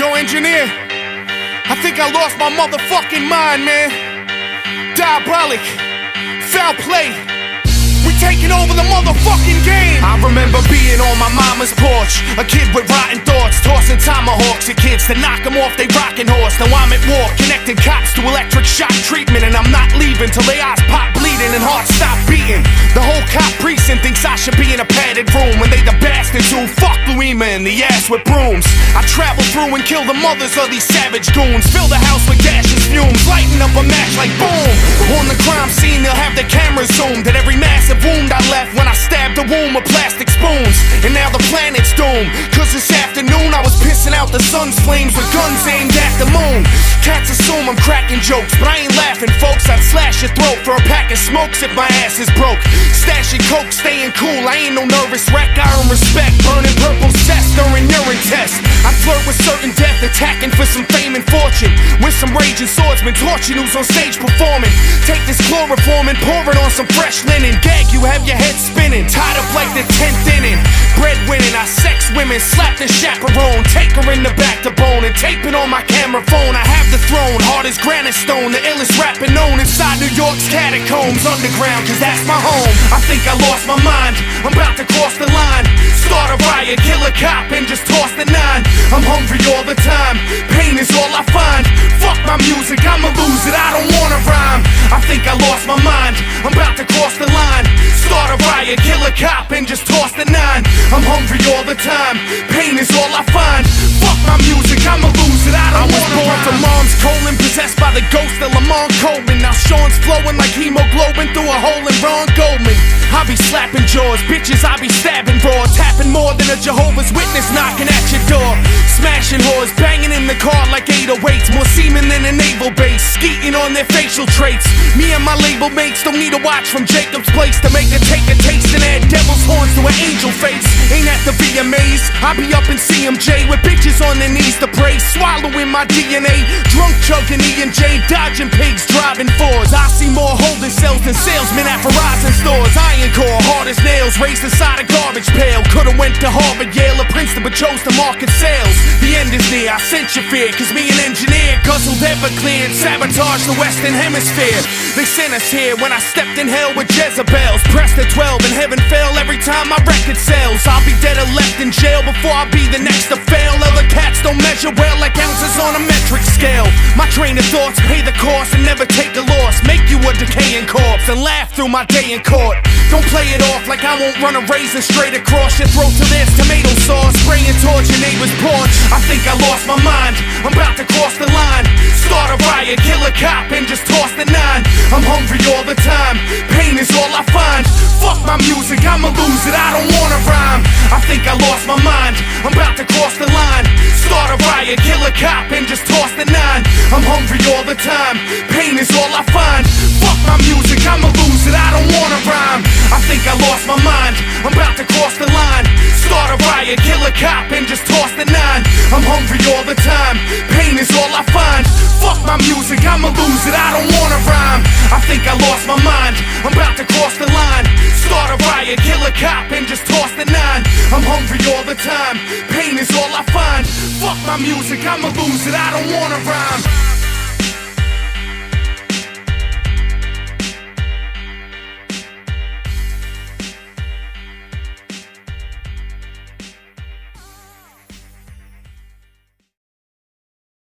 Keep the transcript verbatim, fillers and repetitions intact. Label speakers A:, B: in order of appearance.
A: Yo, engineer, I think I lost my motherfucking mind, man. Diabolic, foul play. We taking over the motherfucking game. I remember being on my mama's porch, a kid with rotten thoughts, tossing tomahawks at kids to knock them off they rocking horse. Now I'm at war, connecting cops to electric shock treatment, and I'm not leaving till their eyes pop bleeding and hearts stop beating. The whole cop precinct thinks I should be in a padded room, when they the bastards who fuck Louima in the ass with brooms. I travel through and kill the mothers of these savage goons, fill the house with gaseous fumes, lighting up a match like boom. On the crime scene they'll have the cameras zoomed at every massive wound I left when I stabbed the womb with plastic spoons. And now the planet's doomed, cause this afternoon I was pissing out the sun's flames with guns aimed at the moon. Cats assume I'm cracking jokes, but I ain't laughing, folks. I'd slash your throat for a pack of smokes if my ass is broke. Stashing coke, staying cool, I ain't no nervous wreck. I earn respect, burning purple cess during urine tests. I flirt with certain death, attacking for some fame and fortune, with some raging swordsmen, torching who's on stage performing. Take this chloroform and pour it on some fresh linen. Gag you, have your head spinning, tied up like the tenth inning. Breadwinning, I sex women, slap the chaperone, take her in the back to bone, and tape it on my camera phone. I have the throne, hard as granite stone, the illest rapper known inside New York's catacombs, underground, cause that's my home. I think I lost my mind, I'm about to cross the line, start a riot, kill a cop, and just toss the nine. I'm hungry all the time, pain is all I find. Fuck my music, I'ma lose it, I don't wanna rhyme. I think I lost my mind, I'm about to cross the line, start a riot, kill a cop, and just toss the nine. I'm hungry all the time, pain is all I find. Fuck my music, I'ma lose it, I don't I wanna rhyme. I was born from mom's colon, possessed by the ghost of Lamont Coleman. Now Sean's flowing like hemoglobin through a hole in Ron Goldman. I be slapping jaws, bitches I be stabbing raw, tapping more than a Jehovah's Witness knocking at your door. Smashing whores, banging in the car like eight oh eights, more semen than a naval base, skeeting on their facial traits. Me and my label mates don't need a watch from Jacob's Place to make a take a taste and add devil's horns to an angel face. Ain't at the V M As, I be up in C M J with bitches on their knees to pray, swallowing my D N A, drunk chugging E and J, dodging pigs, driving fours. I see more holding cells than salesmen at Verizon stores. Iron core, hard as nails, raised inside a garbage pail. Could've went to Harvard, Yale, or Princeton, but chose to market sales. The end is near, I sense your fear, cause me an engineer guzzled Everclear and sabotaged the Western Hemisphere. They sent us here when I stepped in hell with Jezebels, pressed at twelve and heaven fell every time my record sells. I'll be dead or left in jail before I be the next to fail. Other cats don't measure well like ounces on a metric scale. My train of thoughts pay the cost and never take a loss, make you a decaying corpse and laugh through my day in court. Don't play it off like I won't run a razor straight across your throat till there's tomato sauce spraying towards your neighbor's porch. I think I lost my mind, I'm about to cross the line, start a riot, kill a cop, and just toss the nine. I'm hungry all the time, pain is all I find. Fuck my music, I'ma lose it, I don't wanna rhyme. I think I lost my mind, I'm about to cross the line, start a riot, kill a cop, and just toss the nine. I'm hungry all the time, pain is all I find. Fuck my music, I'ma lose it, I don't wanna rhyme. I think I lost my mind, I'm about to cross the line, start a riot, kill a cop, and just toss the nine. I'm hungry all the time, pain is all I find. Fuck my music, I'ma lose it, I don't wanna rhyme. I think I lost my mind, I'm about to cross the line, start a riot, kill a cop, and just toss the nine. I'm hungry all the time, pain is all I find. Fuck my music, I'ma lose it, I don't wanna rhyme.